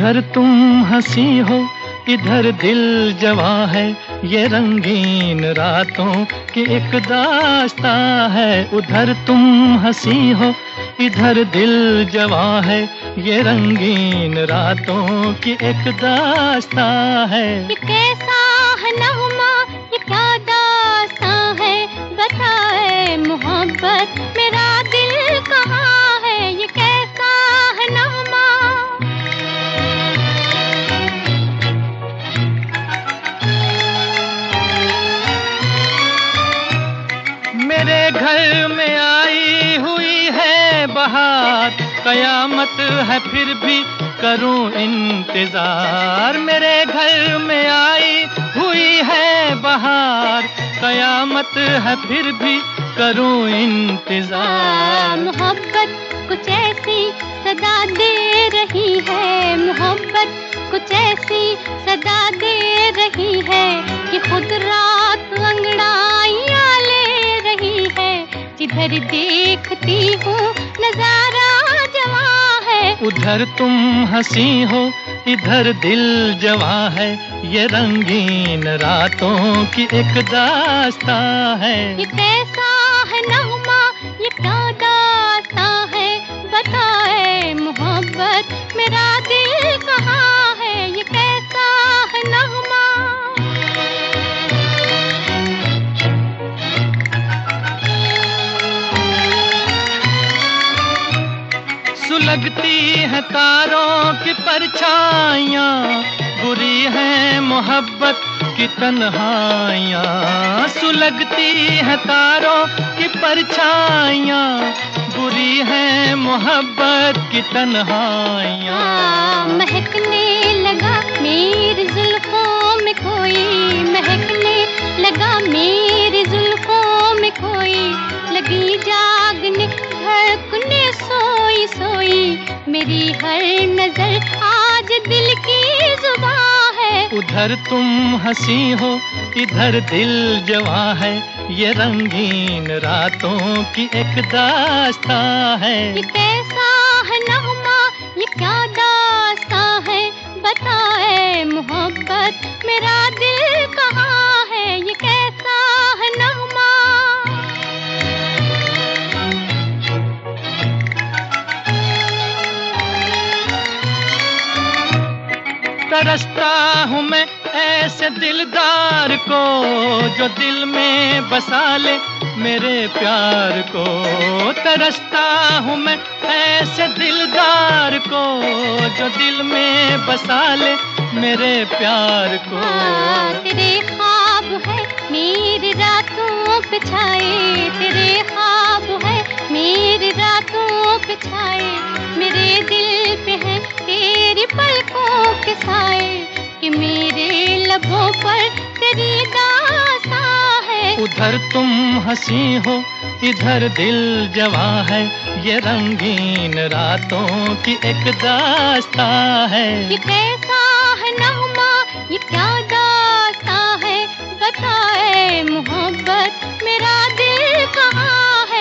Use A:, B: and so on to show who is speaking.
A: उधर तुम हंसी हो, इधर दिल जवां है, ये रंगीन रातों की एक दास्तां है। उधर तुम हंसी हो, इधर दिल जवां है, ये रंगीन रातों की एक दास्तां है।
B: ये कैसा है नगमा, ये क्या दास्तां है, बताए मोहब्बत मेरा दिल कहाँ है। ये कैसा है नगमा।
A: मेरे घर में आई हुई है बहार, कयामत है फिर भी करूं इंतजार। मेरे घर में आई हुई है बहार, कयामत है फिर भी करूं इंतजार।
B: मोहब्बत कुछ ऐसी सदा दे रही है, मोहब्बत कुछ ऐसी सदा दे रही है कि खुद रात अंगड़ाइयां ले रही है। जिधर देखती हूँ नजारा जवां है।
A: उधर तुम हंसी हो, इधर दिल जवां है, ये रंगीन रातों की एक दास्तां है।
B: ये कैसा है नगमा, ये क्या दास्तां है, बताए मोहब्बत मेरा दिल कहाँ है। ये कैसा है नगमा।
A: सुलगती है तारों की परछाइयाँ, बुरी है मोहब्बत की तन्हाइयाँ। सुलगती है तारों की परछाइयाँ, बुरी है मोहब्बत की तन्हाइयाँ।
B: महकने लगा मेरी जुल्फों में कोई, महकने लगा मेरी जुल्फों में कोई। लगी जागने धड़कने सोई सोई, मेरी हर नजर आज दिल की जुबां है।
A: उधर तुम हंसी हो, इधर दिल जवां है, ये रंगीन रातों की एक दास्तां है।
B: ये कैसा है नगमा, ये क्या दास्तां है, बताए मोहब्बत मेरा दिल कहाँ है। ये कैसा है नगमा।
A: तरसता हूँ मैं ऐसे दिलदार को, जो दिल में बसा ले मेरे प्यार को। तरसता हूँ मैं ऐसे दिलदार को, जो दिल में बसा ले मेरे प्यार को।
B: तेरे ख्वाब है मेरी रातों पे छाए, तेरे ख्वाब है मेरी रातों पे छाए। मेरे दिल पे है तेरी पलकों के साए, कि मेरे लबों पर तेरी दास्तां है।
A: उधर तुम हंसी हो, इधर दिल जवां है, ये रंगीन रातों की एक दास्तां है।
B: ये कैसा है नगमा, ये क्या दास्तां है, बताए मोहब्बत मेरा दिल कहाँ है।